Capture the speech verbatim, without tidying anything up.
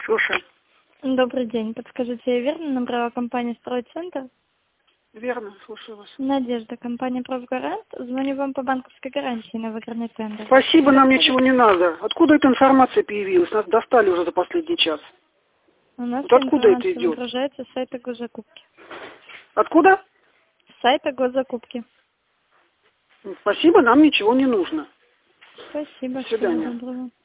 Слушай. Добрый день. Подскажите, я верно набрала компанию «Стройцентр»? Верно, слушаю вас. Надежда, компания «Профгарант». Звоню вам по банковской гарантии на выигранный тендер. Спасибо, нам ничего не надо. Откуда эта информация появилась? Нас достали уже за последний час. У нас Вот откуда это информация идет? выгружается с сайта госзакупки. Откуда? С сайта госзакупки. Спасибо, нам ничего не нужно. Спасибо. До свидания. Всего доброго.